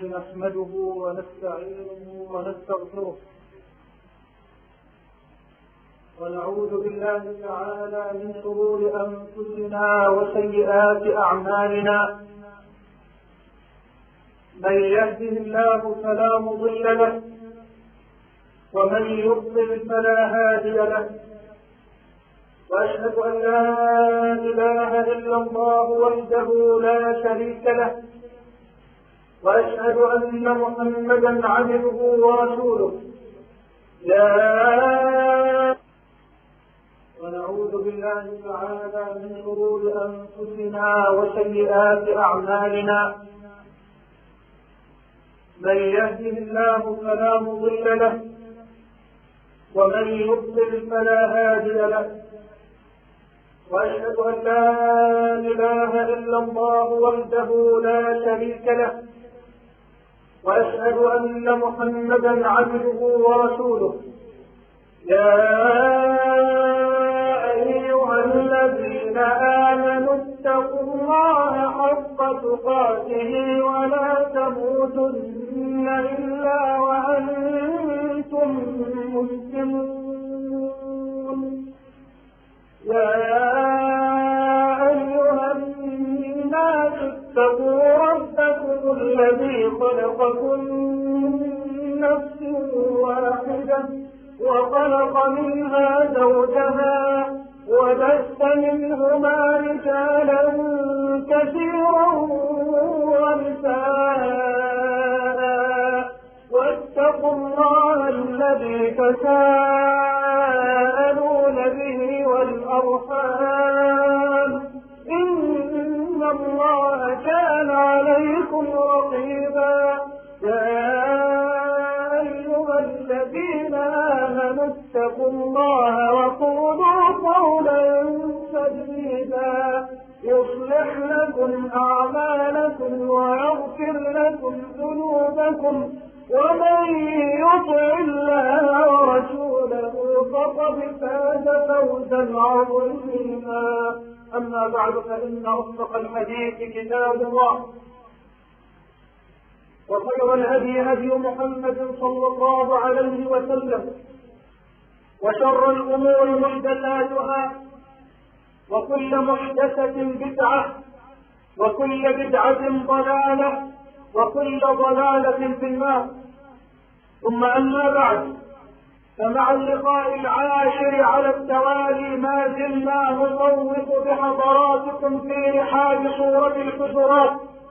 نحمده ونستعينه ونستغفره ونعوذ بالله تعالى من شرور أنفسنا وسيئات أعمالنا. من يهده الله فلا مضل له ومن يضلل فلا هادي له، وأشهد أن لا إله إلا الله وحده لا شريك له، وأشهد أن محمدا عبده ورسوله. ونعوذ بالله تعالى من شرور أنفسنا وسيئات أعمالنا. من يهده الله فلا مضل له ومن يضلل فلا هادي له، وأشهد أن لا إله إلا الله وحده لا شريك له، وأشهد أن محمدا عبده ورسوله. يا أيها الذين آمنوا اتقوا الله حق تقاته ولا تموتن إلا وأنتم مسلمون. يا أيها الناس اتقوا ربكم الذي خلقكم من نفس واحدة وخلق منها زوجها وبث منهما رجالا كثيرا ونساء، واتقوا الله الذي تساءلون به والأرحام إن الله كان عليكم رقيبا. يا أيها الذين آمنوا اتقوا الله وقولوا قولا سديدا يصلح لكم أعمالكم ويغفر لكم ذنوبكم، ومن يطع الله ورسوله فقد فاز فوزا عظيما. أما بعد، فإن أصدق الحديث كتاب الله، وخير الهدي هدي محمد صلى الله عليه وسلم، وشر الأمور محدثاتها، وكل محدثة بدعة، وكل بدعة ضلالة، وكل ضلالة في النار. ثم أما بعد، فمع اللقاء العاشر على التوالي ما زلنا نطوف بحضراتكم في رحاب سورة الحجرات،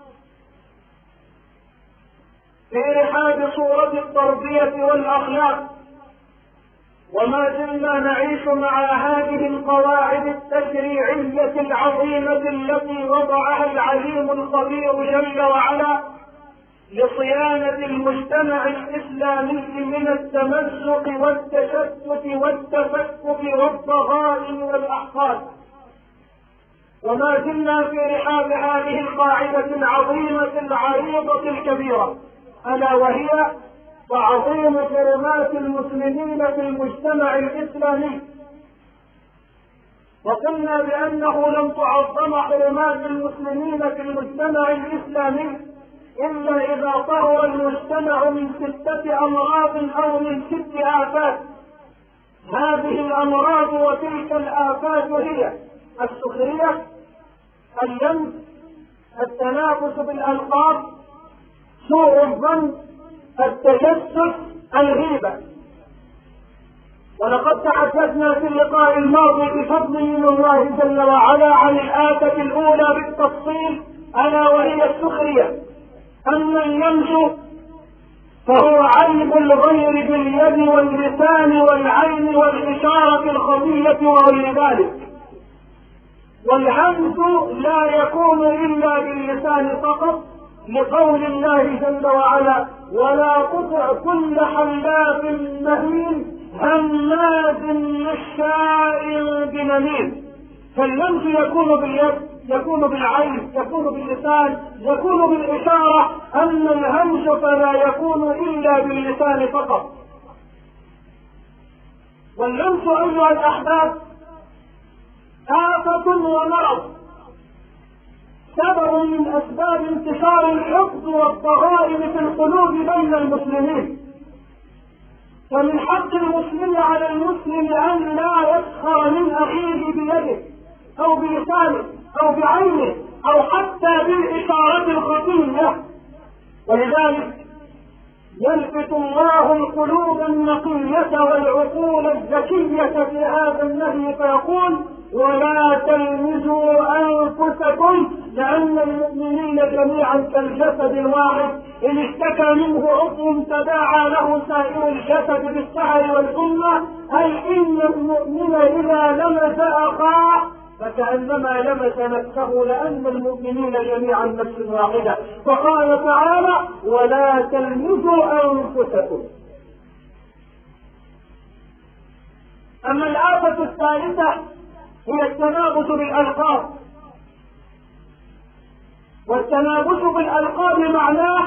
في رحاب سورة التربية والأخلاق، وما زلنا نعيش مع هذه القواعد التشريعية العظيمة التي وضعها العليم الخبير جل وعلا لصيانة المجتمع الإسلامي من التمزق والتشتت والتفكك والضغائن والأحقاد. وما زلنا في رحاب هذه القاعدة العظيمة العريضة الكبيرة، ألا وهي تعظيم حرمات المسلمين في المجتمع الإسلامي. وقلنا بأنه لم تعظم حرمات المسلمين في المجتمع الإسلامي إلا إذا طهر المجتمع من 6 أمراض أو من 6 آفات. هذه الأمراض وتلك الآفات هي السخرية، اللمس، التنافس بالألقاب، سوء الظن، التجسس، الغيبة. ولقد تحدثنا في اللقاء الماضي بفضل من الله جل وعلا عن الآفة الأولى بالتفصيل، ألا وهي السخرية. أما اللمس فهو عيب الغير باليد واللسان والعين والإشارة الخفية وغير ذلك. والهمس لا يكون إلا باللسان فقط، لقول الله جل وعلا: ولا تطع كل حلاف مهين هماز مشاء بنميم. فاللمس يكون باليد، يكون بالعين، يكون باللسان، يكون بالإشارة. أما الهمس فلا يكون إلا باللسان فقط. واللمس أيها الأحباب آفة ومرض، سبب من أسباب انتشار الحقد والضغائن في القلوب بين المسلمين. فمن حق المسلم على المسلم أن لا يسخر من أخيه بيده أو بلسانه أو بعينه أو حتى بالإشارة الخفية. ولذلك يلفت الله القلوب النقية والعقول الذكية في هذا النهي فيقول: ولا تلمزوا أنفسكم، لأن المؤمنين جميعا كالجسد الواحد، إن اشتكى منه عضو تداعى له سائر الجسد بالسهر والحمى، أي إن المؤمن إذا لمس أخاه فكأنما لمس نفسه، لأن المؤمنين جميعا نفس واحدة. فقال تعالى: ولا تلمزوا أنفسكم. أما الآفة الثالثة هي التنابز بالألقاب. والتنابز بالألقاب معناه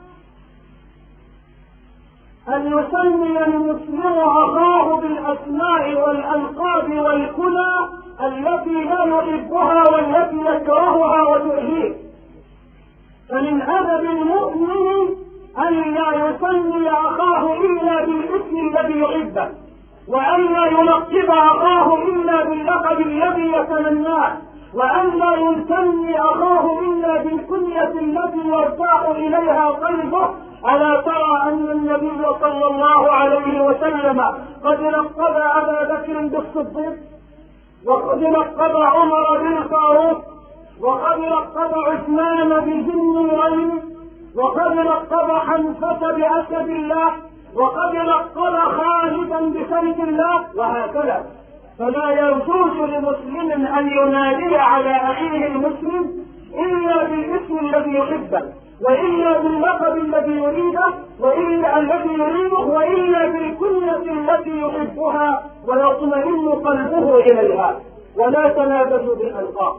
أن يسمي المسلم أخاه بالأسماء والألقاب والكنى التي لا يحبها والتي يكرهها وتؤذيه. فمن أدب المؤمن أن لا يسمي أخاه إلا بالاسم الذي يحبه، وأن لا يلقب أخاه إلا باللقب الذي يتمناه، وأن لا يسمي أخاه إلا بالكنية التي يرتاح إليها قلبه. ألا ترى أن النبي صلى الله عليه وسلم قد لقب أبا بكر بالصديق، وقد لقب عمر بالفاروق، وقد لقب عثمان بذي النورين، وقد لقب حنفة بأسد الله، وقد لقب خالدا بسيف الله، وهكذا. فلا يجوز لمسلم أن ينادي على أخيه المسلم إلا بالاسم الذي يحبه، وإلا باللقب الذي يريده، وإلا الذي يريده، وإلا بالكنية التي يحبها ويطمئن قلبه إليها. ولا تنابزوا بالألقاب.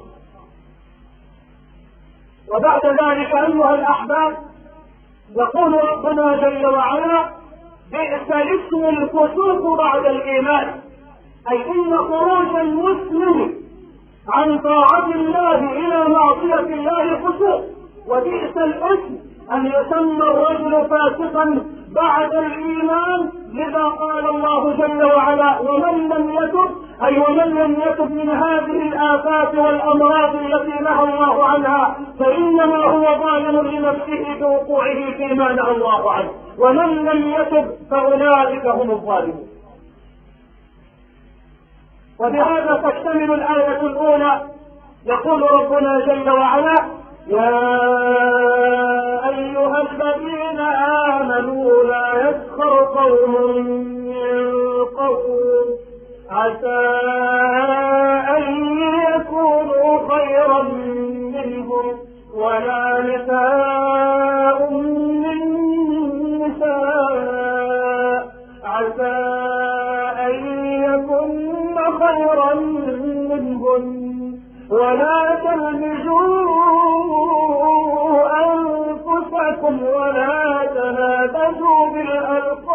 وبعد ذلك أيها الأحباب، يقول ربنا جل وعلا: بئس الاسم الفسوق بعد الإيمان، أي إن خروج المسلم عن طاعة الله إلى معصية الله فسوق. وبئس الاسم أن يسمى الرجل فاسقا بعد الإيمان، لذا قال الله جل وعلا: ومن لم يتب، أي ومن لم يتب من هذه الآفات والأمراض التي نهى الله عنها فإنما هو ظالم لنفسه بوقوعه فيما نهى الله عنه، ومن لم يتب فأولئك هم الظالمون. وبهذا تكتمل الآية الأولى. يقول ربنا جل وعلا: يا أيها الذين آمنوا لا يسخر قوم من قوم عسى أن يكونوا خيرا منهم ولا نساء من نساء عسى أن يكن خيرا منهن ولا تلمزوا أنفسكم ولا تنابزوا بالألقاب،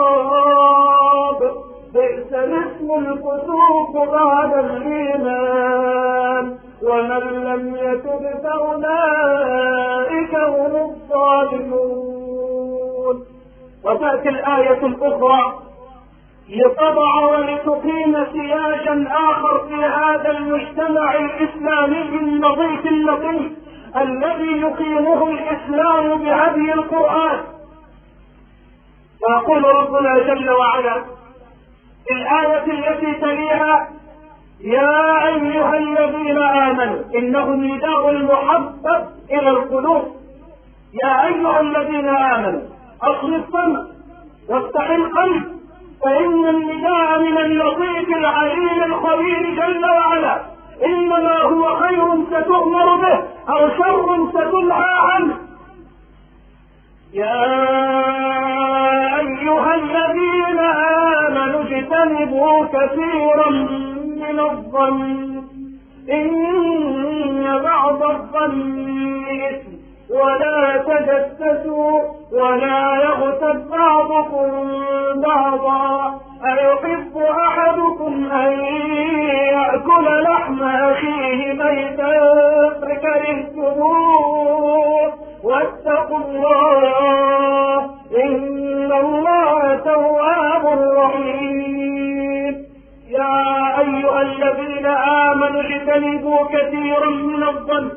بئس الاسم الفسوق بعد الإيمان، ومن لم يتب فأولئك هم الظالمون. وتأتي الآية الأخرى لتضع ولتقيم سياجا آخر في هذا المجتمع الإسلامي النظيف اللطيف الذي يقيمه الإسلام بهدي القرآن. ويقول ربنا جل وعلا في الآية التي تليها: يا أيها الذين آمنوا، إنه نداء المحبب إلى القلوب. يا أيها الذين آمنوا، أصل السمع وافتح القلب، فإن النداء من اللطيف العليم الخبير جل وعلا إنما هو خير ستؤمر به أو شر ستنهى عنه. يا أيها الذين آمنوا اجتنبوا كثيرا من الظن إن بعض الظن إثم ولا تجسسوا ولا يغتب بعضكم بعضا أيحب أحدكم أن يأكل لحم أخيه ميتا فكرهتموه واجتنبوا كثيرا من الظن.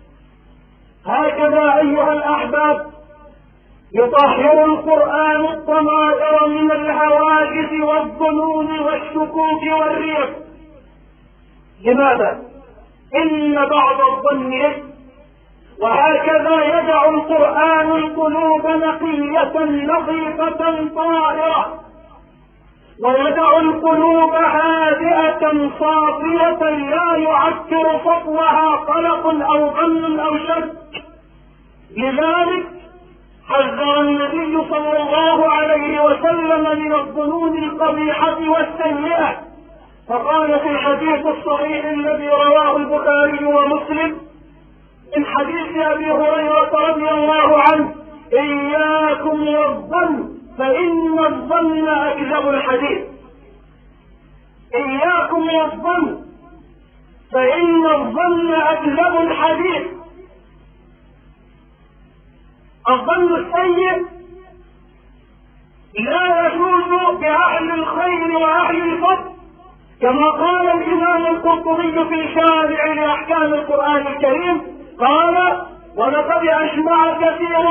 هكذا أيها الأحباب يطهر القرآن الضمائر من الهواجس والظنون والشكوك والريب. لماذا؟ إن بعض الظن إثم. وهكذا يدع القرآن القلوب نقية نظيفة طاهرة، ويدع القلوب هادئة صافية لا يعكر سطوها قلق أو غم أو شك. لذلك حذر النبي صلى الله عليه وسلم من الظنون القبيحة والسيئة، فقال في الحديث الصحيح الذي رواه البخاري ومسلم من حديث أبي هريرة رضي الله عنه: إياكم والظن فإن الظن أكذب الحديث. إياكم والظن فإن الظن أكذب الحديث. الظن السيء لا يجوز بأهل الخير وأهل الفضل، كما قال الإمام القرطبي في شارع لأحكام القرآن الكريم، قال: ولقد أجمع كثير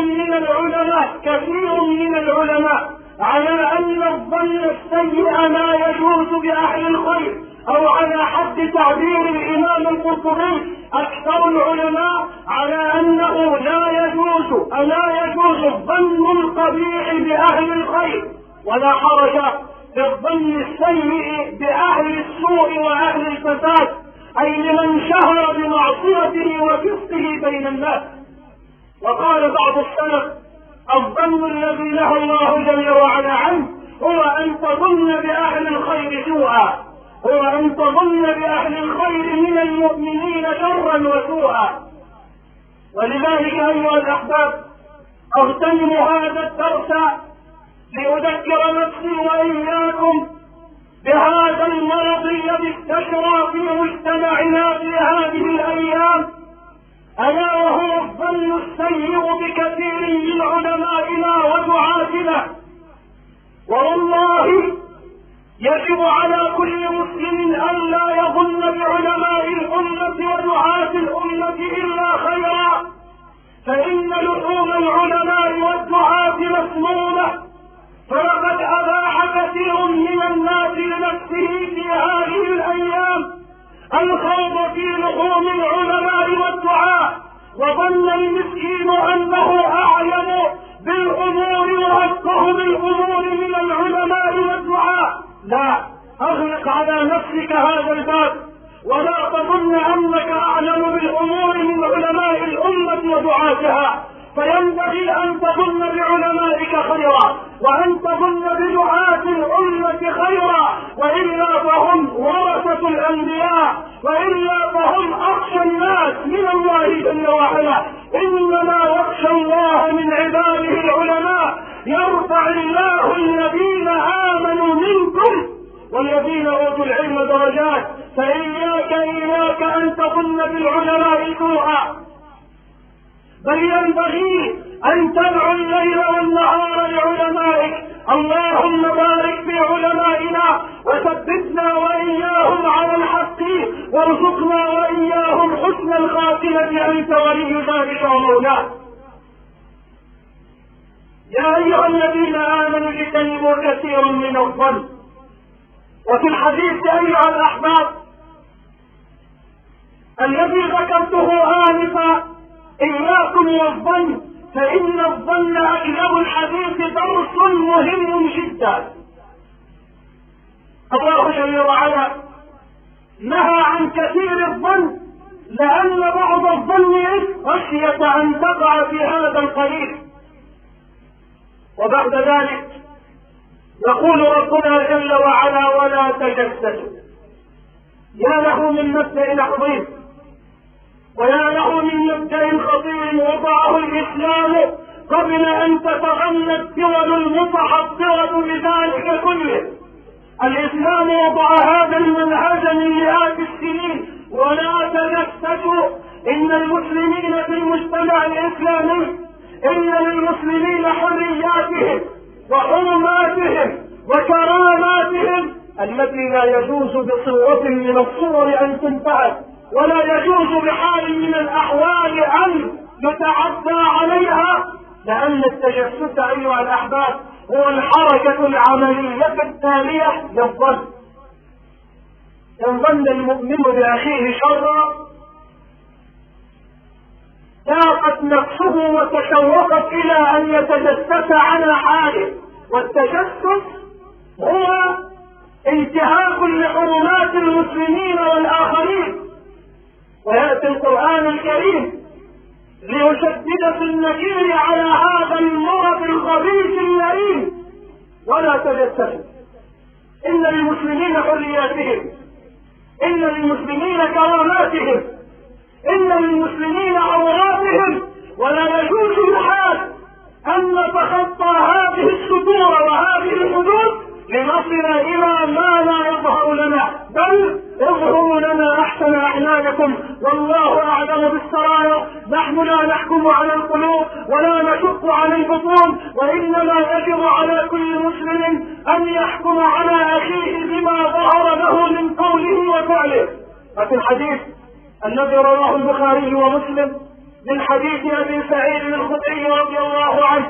من العلماء على أن الظن السيء لا يجوز بأهل الخير، أو على حد تعبير الإمام القرطبي أكثر العلماء على أنه لا يجوز الظن القبيح بأهل الخير، ولا حرج في الظن السيء بأهل السوء وأهل الفساد، أي لمن شهر بمعصيته وفسقه بين الناس. وقال بعض السلف: الظن الذي نهى الله جل وعلا عنه هو أن تظن بأهل الخير سوءا، هو أن تظن بأهل الخير من المؤمنين شرا وسوءا. ولذلك أيها الأحباب أغتنم هذا الدرس لأذكر نفسي وإياكم بهذا المرض الذي استشرى في مجتمعنا في هذه الأيام، ألا وهو الظن السيء بكثير من علمائنا ودعاتنا. والله يجب على كل مسلم أن لا يظن بعلماء الأمة ودعاة الأمة إلا خيرا، فإن لحوم العلماء والدعاة مسمومة. فلقد أباح كثير من الناس لنفسه في هذه الأيام الخوض في لحوم العلماء والدعاة، وظن المسكين أنه أعلم بالأمور وأفقه بالأمور من العلماء والدعاة. لا، أغلق على نفسك هذا الباب، ولا تظن أنك أعلم بالأمور من علماء الأمة ودعاتها، فينبغي أن تظن بعلمائك خيرا، وأن تظن بدعاة الأمة خيرا، وإلا فهم ورثة الأنبياء، وإلا فهم أخشى الناس من الله جل وعلا. إنما يخشى الله من عباده العلماء. يرفع الله الذين آمنوا منكم والذين أوتوا العلم درجات. فإياك أن تظن بالعلماء سوءا، بل ينبغي أن تدعو الليل والنهار لعلمائك. اللهم بارك في علمائنا وثبتنا وإياهم على الحق، وارزقنا وإياهم حسن الخاتمة، أنت ولي ذلك ومولاه. يا أيها الذين آمنوا اجتنبوا كثيرا من الظن. وفي الحديث أيها الأحباب الذي ذكرته آنفا: إياكم والظن فإن الظن أكذب الحديث، درس مهم جدا. الله جل وعلا نهى عن كثير الظن، لأن بعض الظن خشية أن تقع في هذا القليل. وبعد ذلك يقول ربنا جل وعلا: ولا تجسسوا. يا له من مبدأ عظيم، ويا له من مبدأ خطير وضعه الإسلام قبل أن تتغنى الدول المتحضرة بذلك كله. الإسلام وضع هذا المنهج من مئات السنين. ولا تجسسوا. إن المسلمين في المجتمع الإسلامي، إن للمسلمين حرياتهم وحرماتهم وكراماتهم التي لا يجوز بصورة من الصور أن تنتهك ولا يجوز بحال من الأحوال أن يتعدى عليها، لأن التجسس أيها الأحباب هو الحركة العملية التالية للظن. إن ظن المؤمن بأخيه شرا ضاقت نفسه وتشوقت إلى أن يتجسس على حاله، والتجسس هو انتهاك لحرمات المسلمين والآخرين. ويأتي القرآن الكريم ليشدد في النكير على هذا المرض الخبيث اللئيم: ولا تجسسوا، إن للمسلمين حرياتهم، إن للمسلمين كراماتهم، إن للمسلمين عوراتهم، ولا يجوز بحال أن نتخطى هذه السطور وهذه الحدود لنصل إلى ما لا يظهر لنا، بل اظهروا لنا أحسن أعمالكم والله أعلم بالسرائر. نحن لا نحكم على القلوب ولا نشق على البطون، وإنما يجب على كل مسلم أن يحكم على أخيه بما ظهر له من قوله وفعله. وفي الحديث الذي رواه البخاري ومسلم من حديث أبي سعيد الخدري رضي الله عنه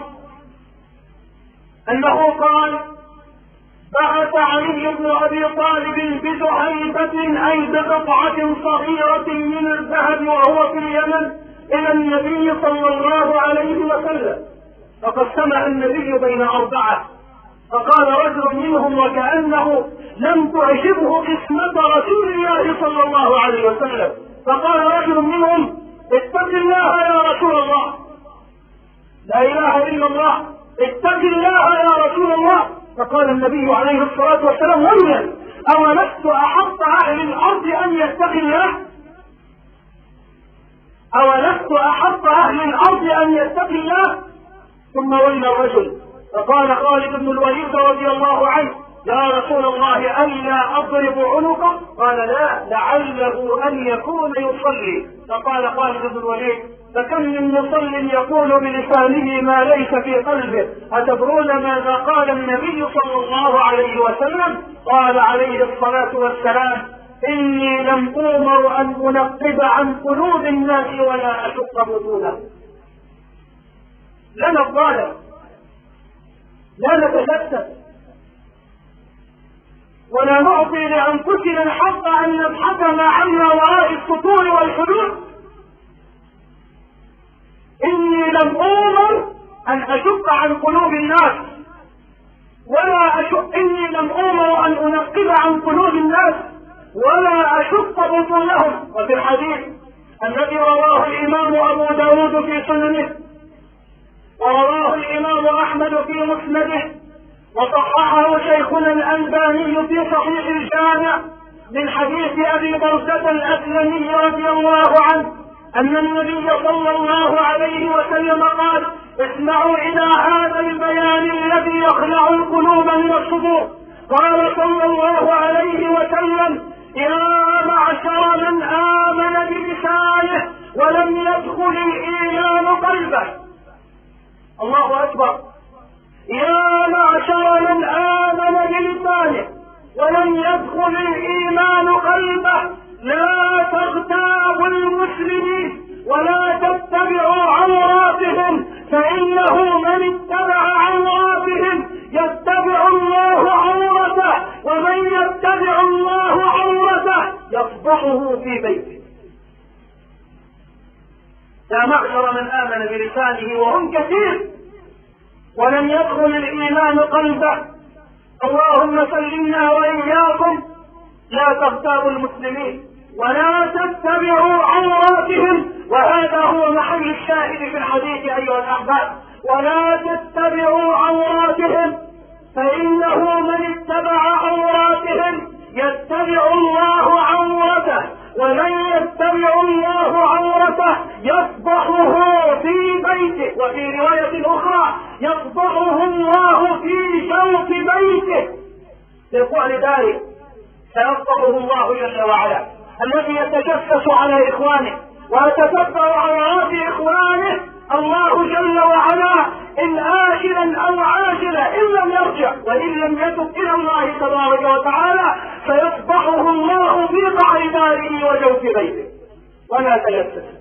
أنه قال: بعث علي بن أبي طالب بجحيفة أي بقطعة صغيرة من الذهب وهو في اليمن إلى النبي صلى الله عليه وسلم، فقسمها النبي بين 4، فقال رجل منهم وكأنه لم تعجبه قسمة رسول الله صلى الله عليه وسلم، فقال رجل منهم: اتق الله يا رسول الله، لا إله إلا الله، اتق الله يا رسول الله. فقال النبي عليه الصلاة والسلام: ويلا، أولست أحق أهل الأرض أن يتقي الله؟ أولست أحق أهل الأرض أن يتقي الله؟ ثم ولى الرجل، فقال خالد بن الوليد رضي الله عنه: يا رسول الله ألا أضرب عنقه؟ قال: لا، لعله أن يكون يصلي. فقال خالد بن الوليد: فكم من مصل يقول بلسانه ما ليس في قلبه، أتدرون ماذا قال النبي صلى الله عليه وسلم؟ قال عليه الصلاة والسلام: إني لم أؤمر أن أنقب عن قلوب الناس ولا أشق بطونهم. لا نتظالم، لا نتجسس، ولا نعطي لأنفسنا الحق أن نبحث ما عنا وراء السطور والحدود. إني لم أؤمر أن أشق عن قلوب الناس إني لم أؤمر أن أنقب عن قلوب الناس ولا أشق بطونهم. وفي الحديث الذي رواه الإمام أبو داود في سننه ورواه الإمام أحمد في مسنده وصححه شيخنا الألباني في صحيح الجامع من حديث أبي برزة الأسلمي رضي الله عنه أن النبي صلى الله عليه وسلم قال: اسمعوا إلى هذا البيان الذي يخلع القلوب من الصدور. قال صلى الله عليه وسلم: يا معشر من آمن بلسانه ولم يدخل الإيمان قلبه. الله أكبر. يا معشر من آمن بلسانه ولم يدخل الإيمان قلبه، لا تغتابوا المسلمين ولا تتبعوا عوراتهم، فإنه من اتبع عوراتهم يتبع الله عورته، ومن يتبع الله عورته يفضحه في بيته. يا معشر من آمن بلسانه وهم كثير ولم يدخل الإيمان قلبه، اللهم سلمنا وإياكم. لا تغتابوا المسلمين ولا تتبعوا عوراتهم، وهذا هو محل الشاهد في الحديث أيها الأحباب. ولا تتبعوا عوراتهم، فإنه من اتبع عوراتهم يتبع الله عورته، ومن يتبع الله عورته يفضحه في بيته، وفي رواية أخرى يفضحه الله في شوك بيته. لقول ذلك سيفضحه الله جل وعلا الذي يتجسس على إخوانه ويتتبع عورات إخوانه. الله جل وعلا إن آجلا أو عاجلا إن لم يرجع وإن لم يتب إلى الله تبارك وتعالى سيفضحه الله في قعر داره وجوف بيته. ولا تجسسوا.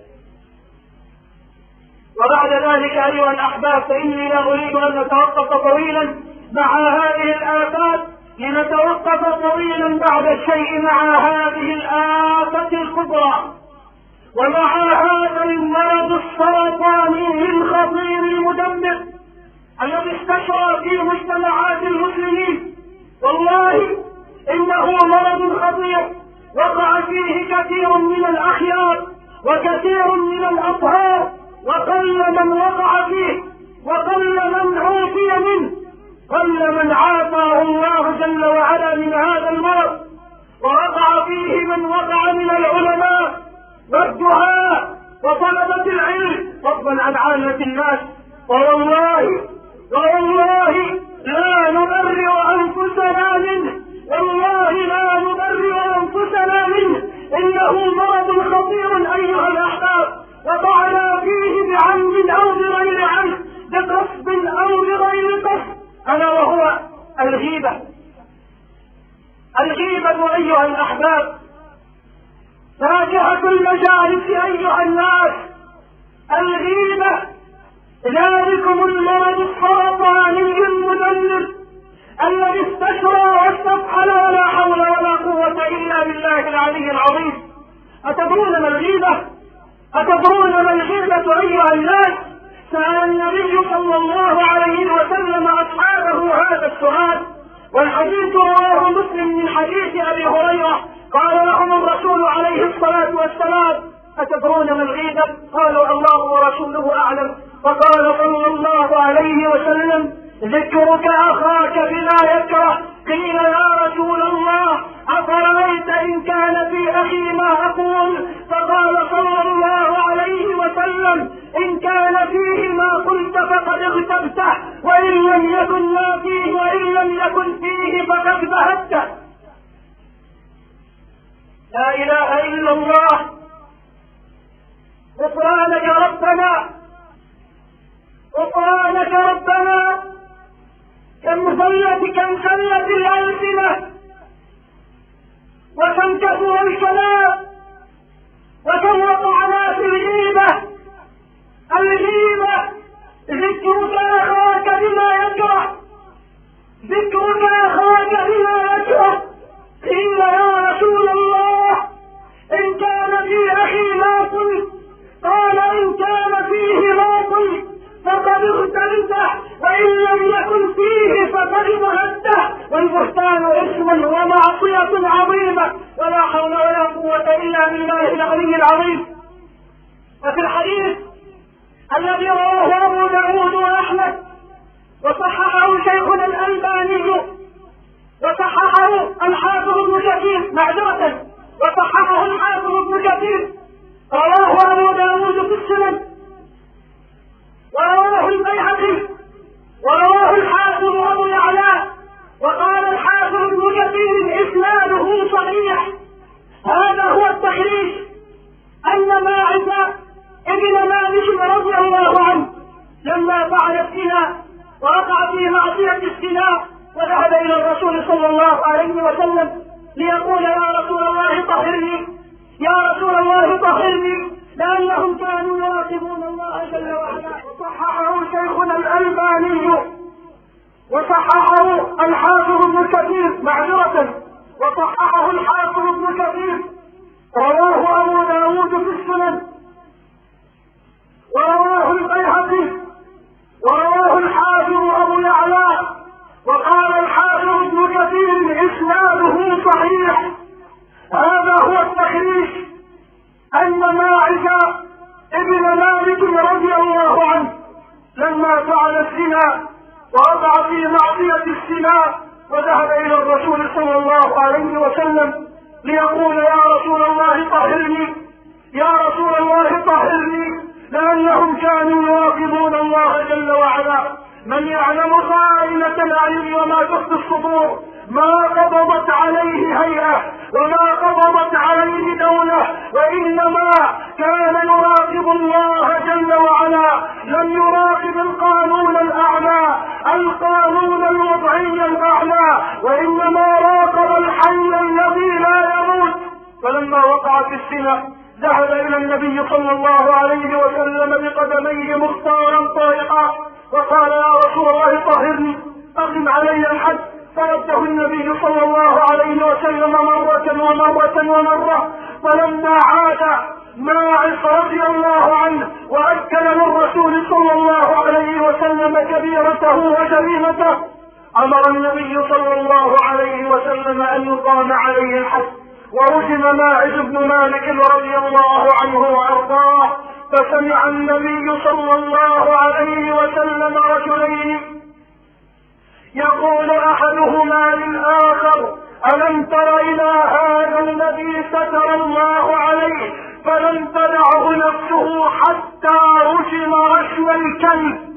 وبعد ذلك أيها الأحباب فإني لا أريد أن نتوقف طويلا مع هذه الآفات، لنتوقف طويلا بعد الشيء مع هذه الآفة الكبرى ومع هذا المرض السرطاني الخطير المدمر الذي استشرى في مجتمعات المسلمين. والله إنه مرض خطير وقع فيه كثير من الأخيار وكثير من الأطهار، وقل من وقع فيه وقل من عوفي منه، قل من عافاه الله جل وعلا من هذا المرض، ووقع فيه من وقع من العلماء والدعاء وطلبة العلم فضلا عن عامة الناس. والله لا نبرئ أنفسنا منه، والله لا نبرئ أنفسنا منه، إنه مرض خطير أيها الأحباب، وقعنا فيه بعمد أو بغير عمد، بقصد أو بغير قصد، ألا وهو الغيبة. الغيبة أيها الأحباب فاجعة المجالس أيها الناس. الغيبة ذلكم المرض السرطاني المدمر الذي استشرى واستفحل ولا حول ولا قوة إلا بالله العلي العظيم. أتدرون ما الغيبة؟ أتدرون ما الغيبة أيها الناس؟ سأل النبي صلى الله عليه وسلم أصحابه هذا السؤال، والحديث رواه مسلم من حديث أبي هريرة. قال لهم الرسول عليه الصلاة والسلام: أتدرون ما الغيبة؟ قالوا: الله ورسوله أعلم. فقال صلى الله عليه وسلم: ذكرك أخاك بما يكره. قيل: يا رسول الله أفرأيت إن كان في أخي ما أقول؟ فقال صلى الله عليه وسلم: إن كان فيه ما قلت فقد اغتبته، وإن لم يكن ما فيه فقد بهته. لا إله إلا الله. غفرانك ربنا، غفرانك ربنا. كم خلت الألسنة وكم كثر الكلام وكم وقعنا في الغيبة. الغيبة ذكرك أخاك بما يكره، ذكرك أخاك بما يكره. قيل: يا رسول الله إن كان في أخي باطل؟ قال: إن كان فيه باطل فقد اغتبته، وإن لم يكن فيه فقد بهته. والبهتان اسم ومعصية عظيمة، ولا حول ولا قوة إلا بالله العلي العظيم. وفي الحديث الذي رواه أبو داود وأحمد وصححه شيخنا الألباني وصححه الحافظ ابن كثير وصححه الحافظ ابن كثير، رواه أبو داود في السنن، ورواه البيهقي، ورواه الحافظ أبو يعلى، وقال الحافظ ابن كثير إسناده صحيح. هذا هو التخريج أن ماعز ابن مالك رضي الله عنه لما فعل الزنا ووقع في معصية الزنا وذهب إلى الرسول صلى الله عليه وسلم ليقول: يا رسول الله طهرني، يا رسول الله طهرني، لأنهم كانوا يراقبون الله جل وعلا. صححه شيخنا الألباني وصححه الحافظ ابن كثير وصححه الحافظ ابن كثير، رواه أبو داود في السنن، ورواه البيهقي، ورواه الحافظ أبو يعلى، وقال الحافظ ابن كثير إسناده صحيح. هذا هو التخريج أن ماعز ابن مالك رضي الله عنه لما فعل الزنا ووقع في معصية الزنا وذهب إلى الرسول صلى الله عليه وسلم ليقول: يا رسول الله طهرني، يا رسول الله طهرني، لأنهم كانوا يراقبون الله جل وعلا. من يعلم خائنة الأعين وما تخفي الصدور، ما قبضت عليه هيئة وما قبضت عليه دولة، وإنما كان يراقب الله جل وعلا. لم يراقب القانون الأعلى، القانون الوضعي الأعلى، وإنما راقب الحي الذي لا يموت. فلما وقع في الزنا ذهب إلى النبي صلى الله عليه وسلم بقدميه مختارا طارقا وقال يا رسول الله طهرني أقم علي الحد، فرده النبي صلى الله عليه وسلم مرة، فلما عاد ماعز رضي الله عنه وأكل للرسول صلى الله عليه وسلم كبيرته وجريمته، أمر النبي صلى الله عليه وسلم أن يقام عليه الحد، ورجم ماعز بن مالك رضي الله عنه وأرضاه. فسمع النبي صلى الله عليه وسلم رجلين يقول أحدهما للآخر ألم تر إلى هذا الذي ستر الله عليه فلم تدعه نفسه حتى رجم رشم الكلب.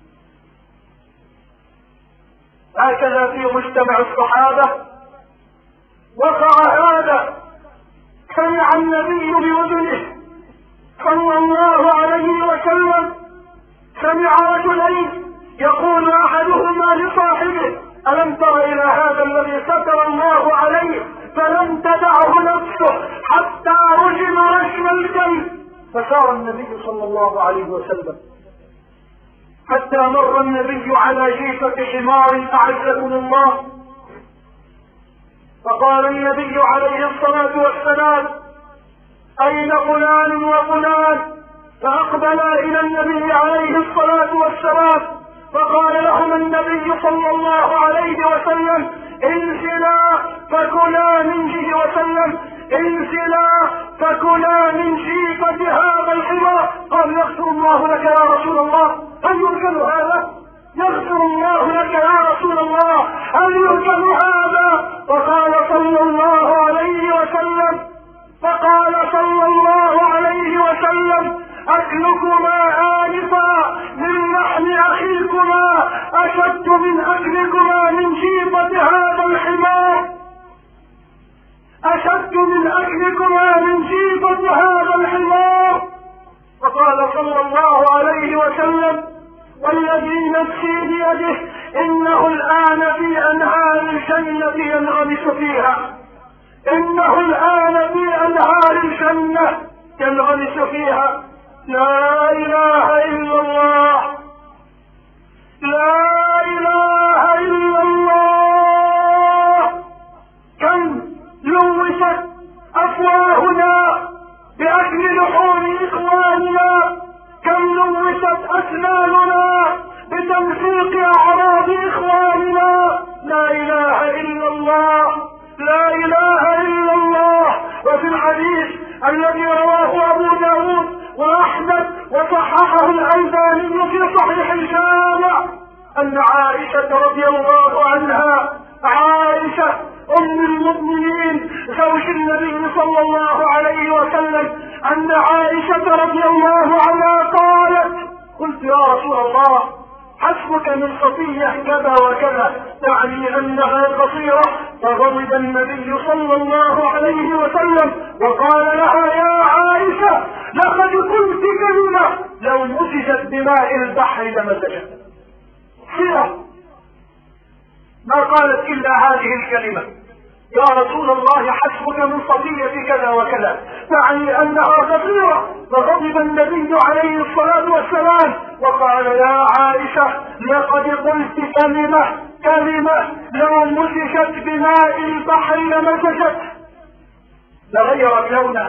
هكذا في مجتمع الصحابة وقع هذا. سمع النبي بأذنه صلى الله عليه وسلم، سمع رجلين يقول أحدهما لصاحبه ألم تر إلى هذا الذي ستر الله عليه فلم تدعه نفسه حتى رجم رشم الكلب. فسار النبي صلى الله عليه وسلم حتى مر النبي على جيفة حمار أعزكم الله، فقال النبي عليه الصلاة والسلام أين فلان وفلان؟ فأقبلا إلى النبي عليه الصلاة والسلام، فقال لهم النبي صلى الله عليه وسلم انزلا فكلا من جيفة هذا الحمار. قال يغفر الله لك يا رسول الله، هل يركن هذا؟ يغفر الله لك يا رسول الله، هل يركن هذا؟ فقال صلى الله عليه وسلم أكلكما آنفا من لحم أخيكما أشد من أكلكما من جيفة هذا الحمار، فقال صلى الله عليه وسلم والذي نفسي بيده إنه الآن في أنهار الجنة ينغمس فيها. لا إله إلا الله، لا إله إلا الله. كم لوثت أفواهنا بأكل لحوم إخواننا، كم لوثت أسناننا بتمزيق أعراض إخواننا. لا إله إلا الله، لا إله إلا الله. وفي الحديث الذي رواه أبو داود وأحمد وصححه الألباني في صحيح الجامع أن عائشة رضي الله عنها، عائشة أم المؤمنين زوج النبي صلى الله عليه وسلم، أن عائشة رضي الله عنها قالت قلت يا رسول الله حسبك من صفية كذا وكذا، تعني أنها قصيرة. فغضب النبي صلى الله عليه وسلم وقال لها يا عائشة لقد قلت كلمة لو مسجت بماء البحر لمسجت. صيرة ما قالت إلا هذه الكلمة، يا رسول الله حسبك من صفية كذا وكذا، تعني أنها قصيرة. فغضب النبي عليه الصلاة والسلام وقال يا عائشة لقد قلت كلمة لو مسجت بماء البحر لمسجت، لغيرت لونه،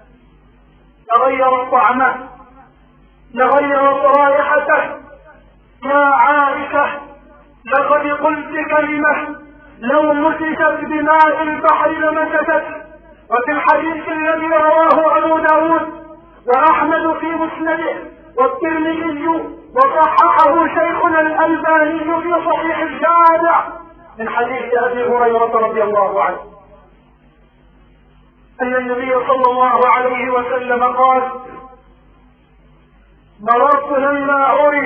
لغيرت طعمه، لغيرت رائحته. يا عائشة لقد قلت كلمة لو مسجت بماء البحر لمسجت. وفي الحديث الذي رواه أبو داود وأحمد في مسنده والترمذي وصححه شيخنا الألباني في صحيح الجامع من حديث أبي هريرة رضي الله عنه أن النبي صلى الله عليه وسلم قال مررت لما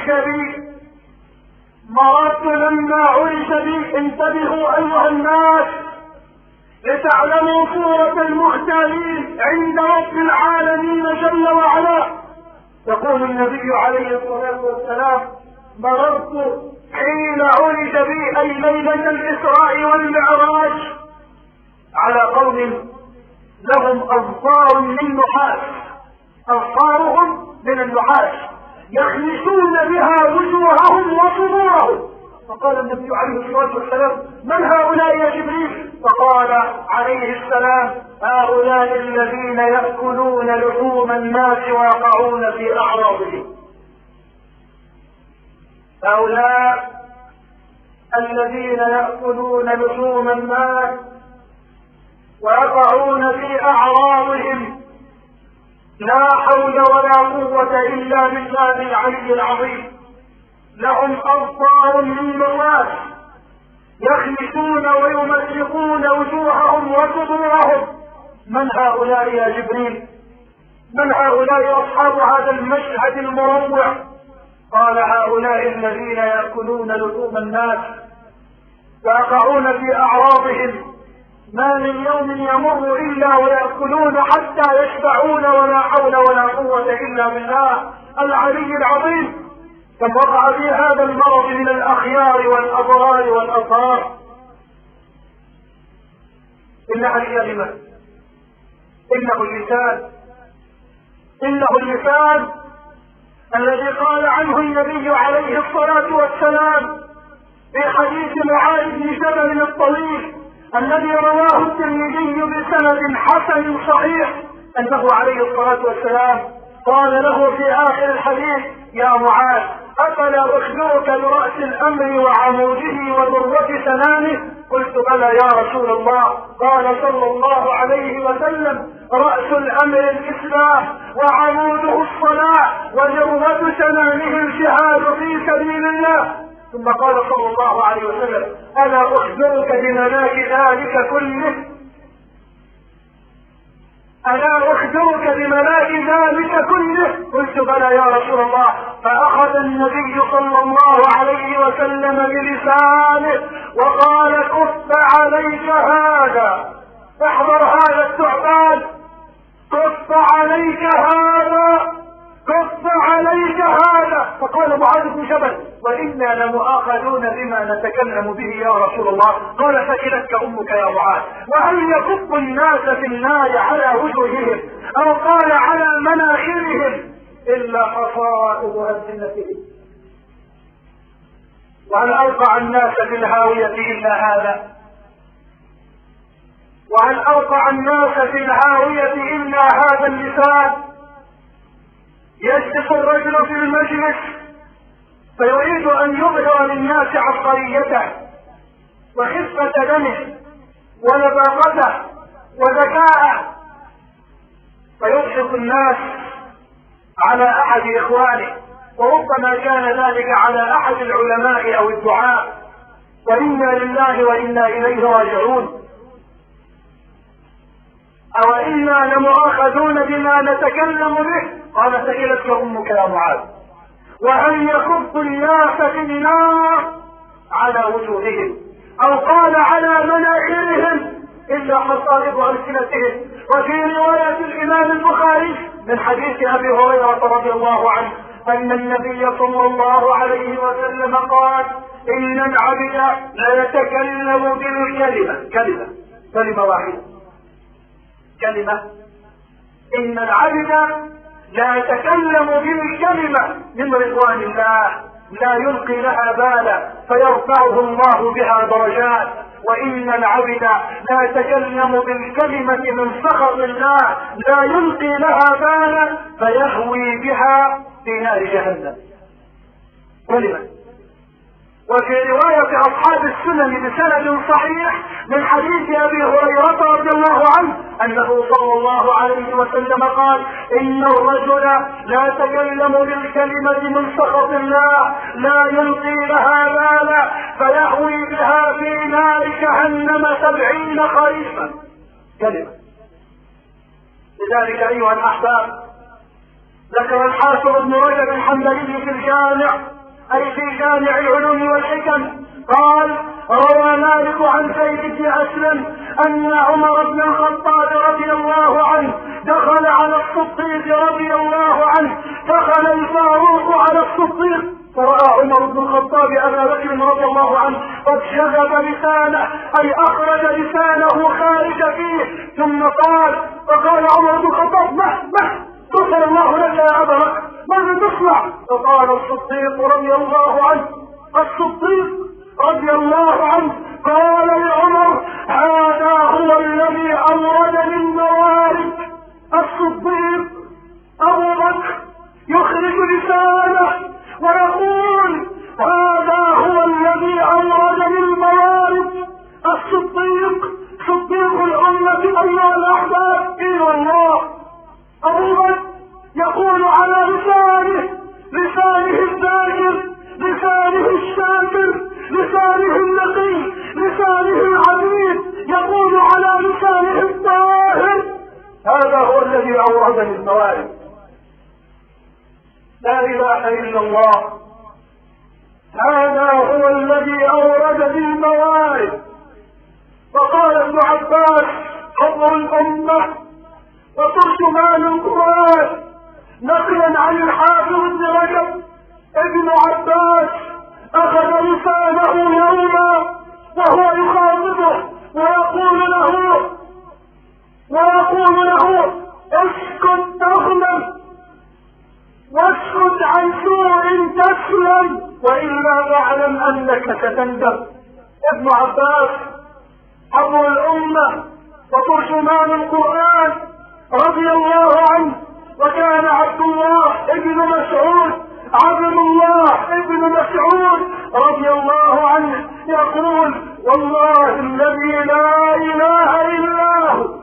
عرج بي انتبهوا أيها الناس لتعلموا صورة المختالين عند رب العالمين جل وعلا. يقول النبي عليه الصلاة والسلام مررت حين عرج بي أي ليلة الإسراء والمعراج على قوم لهم أظفار من نحاس، أظفارهم من النحاس يخمسون بها وجوههم وصدورهم. فقال النبي عليه الصلاة والسلام: من هؤلاء يا جبريل؟ فقال عليه السلام: هؤلاء الذين يأكلون لحوم الناس ويقعون في أعراضهم. هؤلاء الذين يأكلون لحوم الناس ويقعون في أعراضهم، لا حول ولا قوة إلا بالله العلي العظيم. لهم أظفار من نحاس يخمسون ويمزقون وجوههم وصدورهم. من هؤلاء يا جبريل؟ من هؤلاء أصحاب هذا المشهد المروع؟ قال: هؤلاء الذين يأكلون لحوم الناس ويقعون في أعراضهم، ما من يوم يمر إلا ويأكلون حتى يشبعون، ولا حول ولا قوة إلا بالله العلي العظيم. كم وقع في هذا المرض من الأخيار والأبرار والأطهار. إنها الكلمة، إنه اللسان، إنه اللسان الذي قال عنه النبي عليه الصلاة والسلام في حديث معاذ بن جبل الطويل الذي رواه الترمذي بسند حسن صحيح، أنه عليه الصلاة والسلام قال له في آخر الحديث: يا معاذ، أفلا أخبرك برأس الأمر وعموده وذروة سنامه؟ قلت: بلى يا رسول الله. قال صلى الله عليه وسلم: رأس الأمر الإسلام، وعموده الصلاة، وذروة سنامه الجهاد في سبيل الله. ثم قال صلى الله عليه وسلم: ألا أخبرك بملاك ذلك كله؟ ألا أخبرك بملاك ذلك كله؟ قلت: بلى يا رسول الله. فأخذ النبي صلى الله عليه وسلم بلسانه وقال: كف عليك هذا، احضر هذا الثعبان، كف عليك هذا، كف عليك هذا. فقال معاذ بن جبل: وإنا لمؤاخذون بما نتكلم به يا رسول الله. قال: ثكلتك أمك يا معاذ. وهل يكب الناس في النار على وجوههم أو قال على مناخرهم إلا حصائد ألسنتهم؟ وهل أوقع الناس في الهاوية إلا هذا؟ وهل أوقع الناس في الهاوية إلا هذا اللسان؟ يجلس الرجل في المجلس فيريد أن يظهر للناس عبقريته وخفة دمه ولباقته وذكاءه، فيضحك الناس على أحد إخوانه، وربما كان ذلك على أحد العلماء أو الدعاء، وإنا لله وإنا إليه راجعون. أو إنا لمؤاخذون بما نتكلم به. قال: ثكلتك أمك يا معاذ. وهل يكب الناس في النار على وجوههم أو قال على مناخرهم إلا حصائد ألسنتهم؟ وفي رواية الإمام البخاري من حديث أبي هريرة رضي الله عنه أن النبي صلى الله عليه وسلم قال: إن العبد لا يتكلم بالكلمة، كلمة واحدة، كلمة. إن العبد لا يتكلم بالكلمة من رضوان الله لا يلقي لها بالا فيرفعه الله بها درجات، وإن العبد لا يتكلم بالكلمة من سخط الله لا يلقي لها بالا فيهوي بها في نار جهنم. كلمة. وفي رواية أصحاب السنن بسند صحيح من حديث أبي هريرة رضي الله عنه أنه صلى الله عليه وسلم قال: إن الرجل لا يتكلم بالكلمة من سخط الله لا يلقي لها بالا فيهوي بها في نار جهنم 70 خريفا. كلمة. لذلك أيها الأحباب ذكر الحافظ ابن رجب الحنبلي في الجامع، أي في جامع العلوم والحكم، قال: روى مالك عن زيد بن أسلم أن عمر بن الخطاب رضي الله عنه دخل على الصديق رضي الله عنه، دخل الفاروق على الصديق فرأى عمر بن الخطاب أبا بكر رضي الله عنه قد شغب لسانه، أي أخرج لسانه خارج فيه، ثم فقال عمر بن الخطاب: مه غفر الله لك يا أبا بكر، ماذا تصنع؟ فقال الصديق رضي الله عنه قال لعمر: هذا هو الذي أوردني الموارد. الصديق أبو بكر يخرج لسانه ويقول: هذا هو الذي أوردني الموارد. الصديق صديق الأمة أيها الأحباب. إلى الله أبو بكر يقول على لسانه الذاكر، لسانه الشاكر، لسانه النقي، لسانه العبيد، يقول على لسانه الطاهر: هذا هو الذي أوردني الموارد. لا إله إلا الله. هذا هو الذي أوردني الموارد. فقال ابن عباس حبر الأمة وترجمان القرآن نقلا عن الحافظ بن رجب: ابن عباس أخذ لسانه يوما وهو يخاطبه ويقول له: اسكت تغنم، واسكت عن سوء تسلم، وإلا فاعلم أنك ستندم. ابن عباس حبر الأمة وترجمان القرآن رضي الله عنه، وكان عبد الله ابن مسعود رضي الله عنه يقول: والله الذي لا إله إلا هو،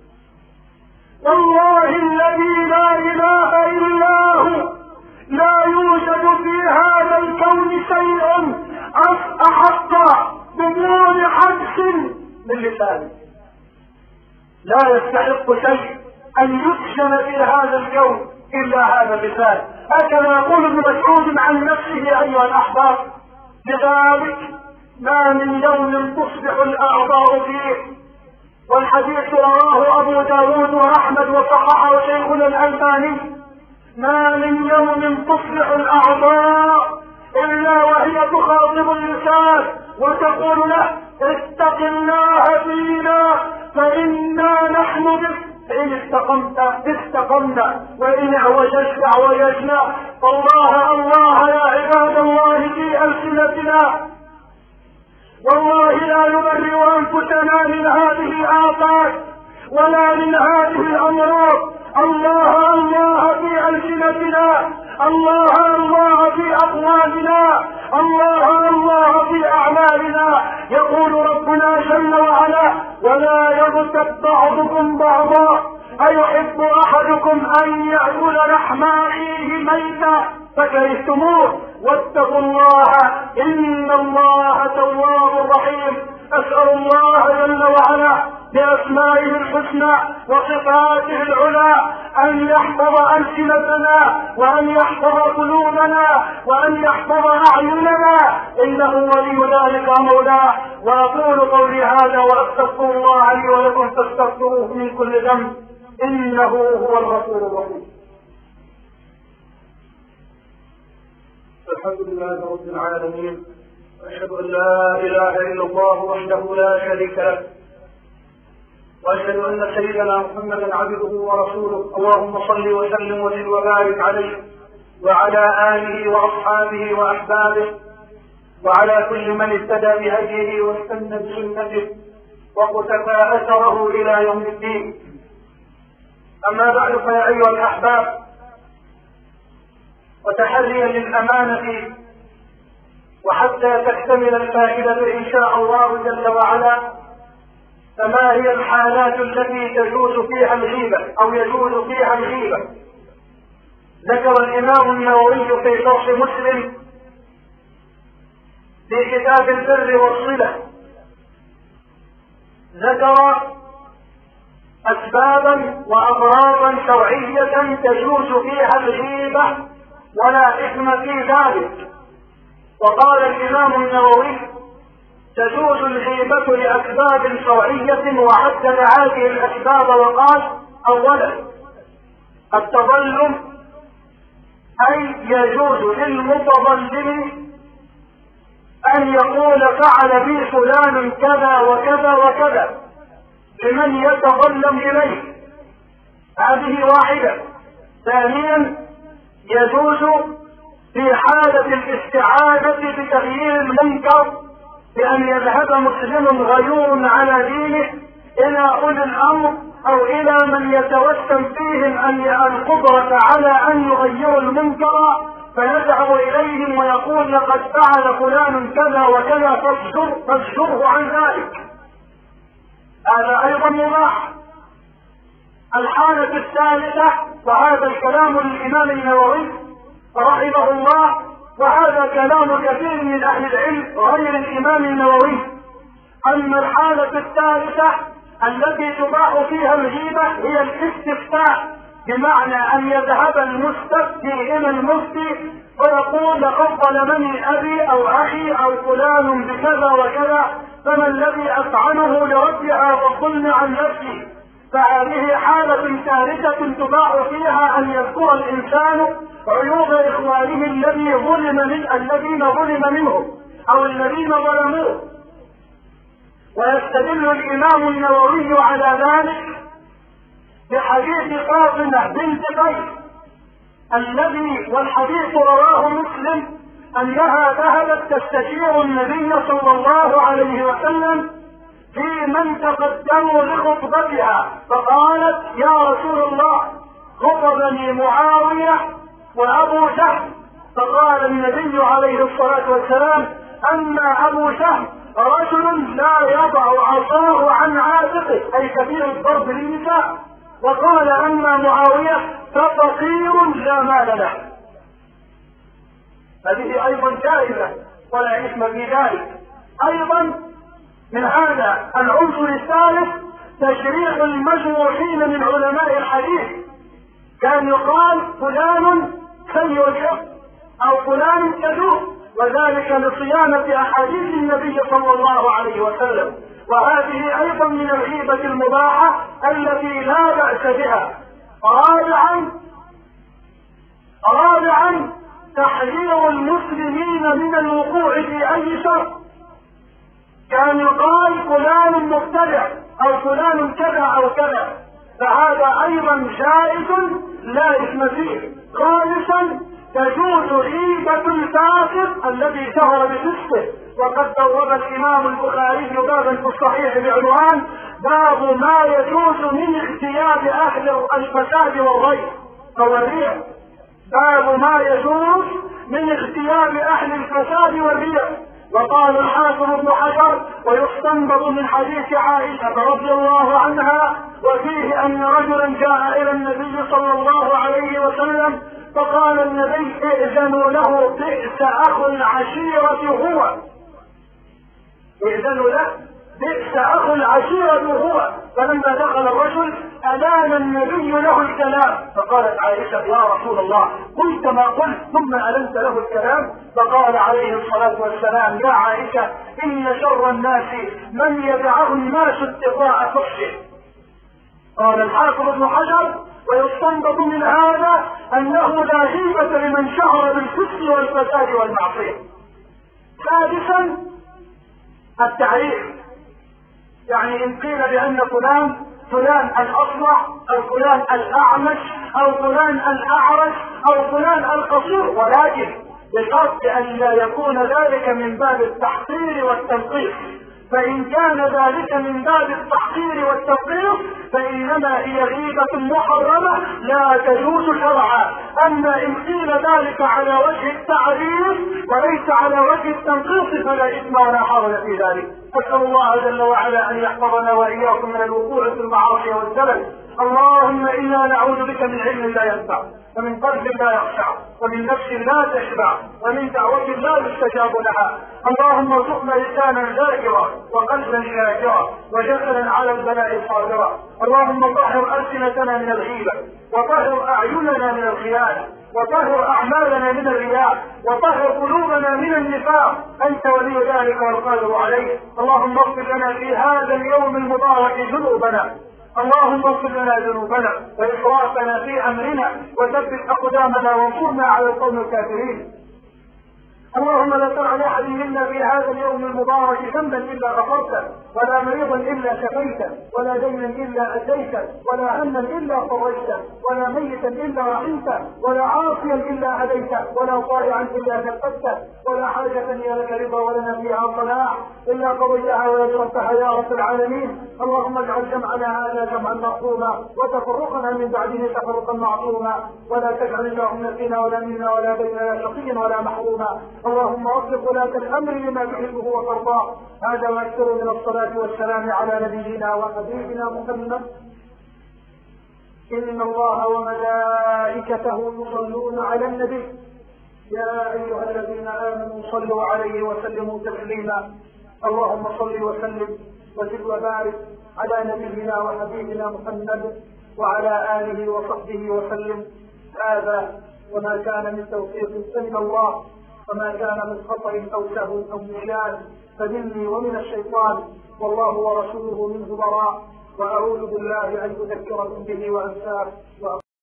والله الذي لا إله إلا هو، لا يوجد في هذا الكون شيء أحق بدون حبس من لسانه. لا يستحق شيء أن يسجن في هذا الكون إلا هذا اللسان. هكذا يقول ابن مسعود عن نفسه أيها الأحباب. لذلك ما من يوم تصبح الأعضاء فيه، والحديث رواه أبو داود وأحمد وصححه شيخنا الألباني: ما من يوم تصبح الأعضاء إلا وهي تخاطب اللسان وتقول له: اتق الله فينا فإنا نحن بك، فإن استقمنا وإن اعوججنا. الله يا عباد الله في ألسنتنا، والله لا نبرئ أنفسنا من هذه الآفات ولا من هذه الأمراض. الله في ألسنتنا، الله في أقوالنا، الله في أعمالنا. يقول ربنا جل وعلا: ولا يغتب بعضكم بعضا، أيحب أحدكم أن يأكل لحم أخيه ميتا فكرهتموه، واتقوا الله إن الله تواب رحيم. أسأل الله جل وعلا بأسمائه الحسنى وصفاته العلى أن يحفظ ألسنتنا، وأن يحفظ قلوبنا، وأن يحفظ أعيننا، إنه ولي ذلك مولاه. وأقول قولي هذا وأستغفر الله لي ولكم فاستغفروه من كل ذنب إنه هو الغفور الرحيم. الحمد لله رب العالمين، وأشهد أن لا إله إلا الله وحده لا شريك له، وأشهد أن سيدنا محمدا عبده ورسوله. اللهم صل وسلم وزد وبارك عليه وعلى آله وأصحابه وأحبابه وعلى كل من اهتدى بهديه واستنى بسنته وقتفى أثره إلى يوم الدين. أما بعد، فيا أيها الأحباب، وتحريا للأمانة وحتى تكتمل الفائدة إن شاء الله جل وعلا، فما هي الحالات التي تجوز فيها الغيبة أو يجوز فيها الغيبة؟ ذكر الإمام النووي في شرح مسلم في كتاب البر والصلة، ذكر أسبابا وأغراضا شرعية تجوز فيها الغيبة ولا إثم في ذلك. وقال الإمام النووي: تجوز الغيبة لأسباب شرعية، وعدد هذه الأسباب وقال: أولا التظلم، أي يجوز للمتظلم أن يقول: فعل بي فلان كذا وكذا وكذا، لمن يتظلم إليه. هذه واحدة. ثانيا، يجوز في حالة الاستعانة بتغيير المنكر بأن يذهب مسلم غيور على دينه إلى أولي الأمر أو إلى من يتوسم فيهم أن القدرة على أن يغيروا المنكر، فيذهب إليهم ويقول لقد فعل فلان كذا وكذا فاصدره عن ذلك. هذا أيضا مباح. الحالة الثالثة، وهذا الكلام للإمام النووي رحمه الله، وهذا كلام كثير من أهل العلم غير الإمام النووي، أما الحالة الثالثة التي تباح فيها الغيبة هي الاستفتاء، بمعنى أن يذهب المستفتي إلى المفتي ويقول لقد ظلمني أبي أو أخي أو فلان بكذا وكذا، فما الذي أفعله لرد هذا الظلم عن نفسي؟ فهذه حالة ثالثة تباح فيها أن يذكر الإنسان عيوب إخوانه الذين ظلم منهم أو الذين ظلموه. ويستدل الإمام النووي على ذلك بحديث فاطمة بنت قيس الذي والحديث رواه مسلم أنها ذهبت تستشير النبي صلى الله عليه وسلم في من تقدموا لخطبتها، فقالت يا رسول الله خطبني معاوية وأبو جهل، فقال النبي عليه الصلاة والسلام أما أبو جهل رجل لا يضع عصاه عن عاتقه، أي كثير الضرب للنساء، وقال أما معاوية ففقير لا مال له. هذه أيضا جائزة ولا إثم في ذلك. أيضا من هذا العنصر الثالث تشريع المجروحين من علماء الحديث، كان يقال فلان سيء الحفظ أو فلان كذوب، وذلك لصيانة أحاديث النبي صلى الله عليه وسلم. وهذه أيضا من الغيبة المباحة التي لا بأس بها. رابعا تحذير المسلمين من الوقوع في أي شر، كان يقال فلان مبتدع أو فلان كذا أو كذا، فهذا أيضا جائز لا إثم فيه. خامسا تجوز غيبة الفاسق الذي شهر بفسقه، وقد بوب الإمام البخاري بابا في الصحيح بعنوان باب ما يجوز من اغتياب أهل الفساد والريب أو الريع. باب ما يجوز من اغتياب أهل الفساد والريع. وقال الحافظ ابن حجر ويستنبط من حديث عائشة رضي الله عنها وفيه أن رجلا جاء إلى النبي صلى الله عليه وسلم فقال النبي ائذنوا له بئس أخو العشيرة هو، ائذنوا له بئس أخو العشيرة هو. فلما دخل الرجل ألان النبي له الكلام، فقالت عائشة يا رسول الله قلت ما قلت ثم ألنت له الكلام؟ فقال عليه الصلاة والسلام يا عائشة إن شر الناس من يدعه الناس اتقاء فحشه. قال الحافظ ابن حجر ويستنبط من هذا أنه لا غيبة لمن شهر بالفسق والفساد والمعصية. سادسا التعريف، يعني إن قيل بأن فلان الأصلع أو فلان الأعمش أو فلان الأعرج أو فلان القصير، ولكن بشرط أن لا يكون ذلك من باب التحقير والتنقيص، فإن كان ذلك من باب التحقير والتنقيص فإنما هي غيبة محرمة لا تجوز شرعا. أما إن قيل ذلك على وجه التعريف وليس على وجه التنقيص فلا إثم ولا حرج في ذلك. أسأل الله جل وعلا أن يحفظنا وإياكم من الوقوع في المعاصي والزلل. اللهم إنا نعوذ بك من علم لا ينفع ومن قلب لا يخشع ومن نفس لا تشبع ومن دعوة لا يستجاب لها. اللهم ارزقنا لسانا ذاكرا وقلبا شاكرا وجسدا على البلاء صابرا. اللهم طهر ألسنتنا من الغيبة وطهر أعيننا من الخيانة وطهر أعمالنا من الرياء وطهر قلوبنا من النفاق. أنت ولي ذلك والقادر عليه. اللهم اغفر لنا في هذا اليوم المبارك ذنوبنا، اللهم اغفر لنا ذنوبنا وإسرافنا في أمرنا وثبت أقدامنا وانصرنا على القوم الكافرين. اللهم لا تدع لأحد منا في هذا اليوم المبارك ذنبا إلا غفرته، ولا مريضا إلا شفيته، ولا دينا إلا أديته، ولا هما إلا فرجته، ولا ميتا إلا رحمته، ولا عاصيا إلا هديته، ولا طائعا إلا ثبته، ولا حاجة هي لك رضا ولنا فيها صلاح إلا قضيتها ويسرتها يا رب العالمين. اللهم اجعل جمعنا هذا جمعا مرحوما، وتفرقنا من بعده تفرقا معصوما، ولا تجعل اللهم فينا ولا منا ولا بيننا شقيا ولا محروما. اللهم وفق ولاة الأمر لما تحبه وترضاه. هذا وأكثر من الصلاة والسلام على نبينا وحبيبنا محمد. إن الله وملائكته يصلون على النبي يا أيها الذين آمنوا صلوا عليه وسلموا تسليما. اللهم صل وسلم وزد وبارك على نبينا وحبيبنا محمد وعلى آله وصحبه وسلم. هذا وما كان من توفيق فمن الله، وما كان من خطر أو سهو أو نسيان فمني ومن الشيطان، والله ورسوله منه براء. وأعوذ بالله أن أذكركم به وأنساه